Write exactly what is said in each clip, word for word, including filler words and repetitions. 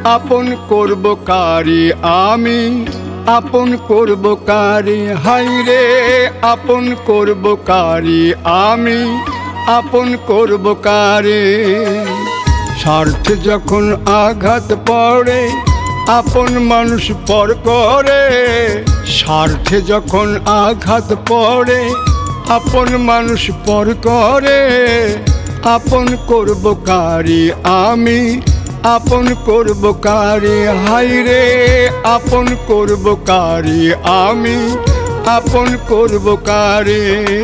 আপন করব কারে আমি, আপন করব কারে, হাই রে আপন করব কারে আমি, আপন করব কারে। স্বার্থে যখন আঘাত পড়ে আপন মানুষ পর করে, স্বার্থে যখন আঘাত পড়ে আপন মানুষ পর করে। আপন করব কারে আমি, আপন করব কারে, হাই রে আপন করব কারে আমি, আপন করব কারে।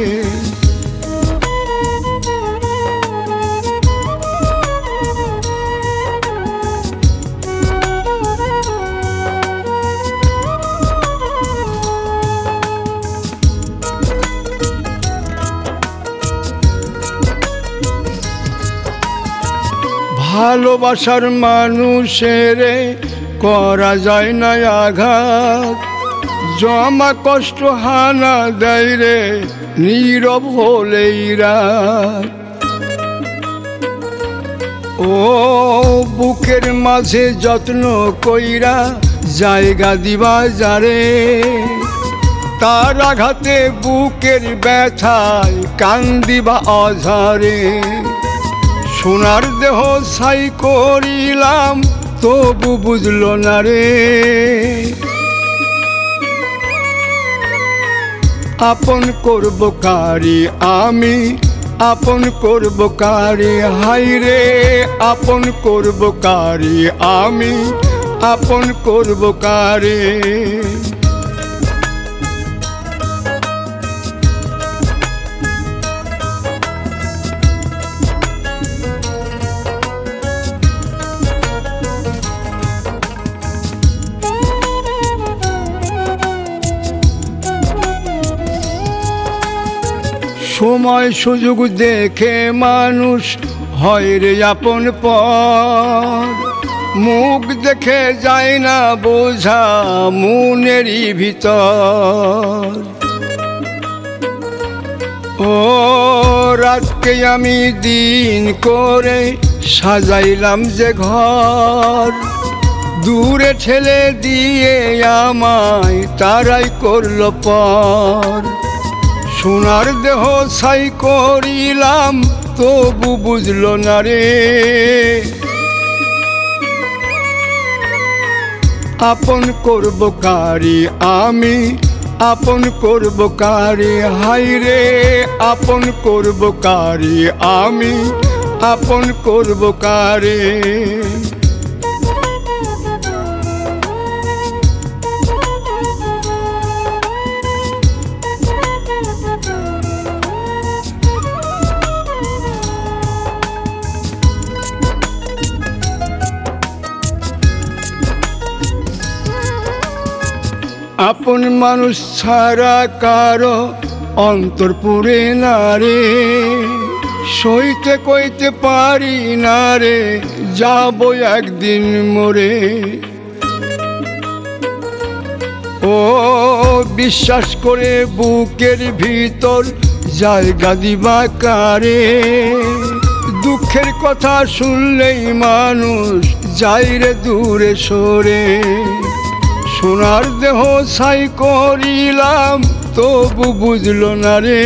ভালোবাসার মানুষের করা যায় না আঘাত, জমা কষ্ট হানা দেয় রে নীরব হলেই রাত। ও বুকের মাঝে যত্ন কইরা জায়গা দিবা যারে, তার আঘাতে বুকের ব্যথায় কান্দিবা অঝরে। সোনার দেহ ছাই করিলাম তবু বুঝলো না রে, আপন করব কারে আমি, আপন করব কারে, হাই রে আপন করব কারে আমি, আপন করব কারে। সময় সুযোগ দেখে মানুষ হয় রে আপন পর, মুখ দেখে যায় না বোঝা মনেরই ভিতর। ও রাতকে আমি দিন করে সাজাইলাম যে ঘর, দূরে ঠেলে দিয়ে আমায় তারাই করল পর। সোনার দেহ ছাই করিলাম তবু বুঝলো না রে, আপন করব কারে আমি, আপন করব কারে, হাই রে আপন করব কারে আমি, আপন করব কারে। আপন মানুষ ছাড়া কারো অন্তর পুরে না রে, সইতে কইতে পারি না রে যাব একদিন মরে। ও বিশ্বাস করে বুকের ভিতর জায়গা দিবা কারে, দুঃখের কথা শুনলেই মানুষ যায় রে দূরে সরে। সোনার দেহ ছাই করিলাম তবু বুঝলো না রে,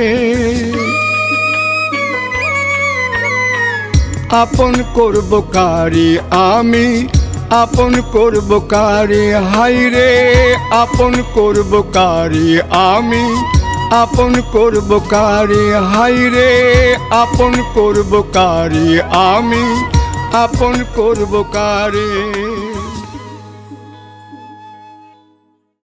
আপন করব কারে আমি, আপন করব কারে, হাই রে আপন করব কারে আমি, আপন করব কারে, হাই রে আপন করব কারে আমি, আপন করব কারে।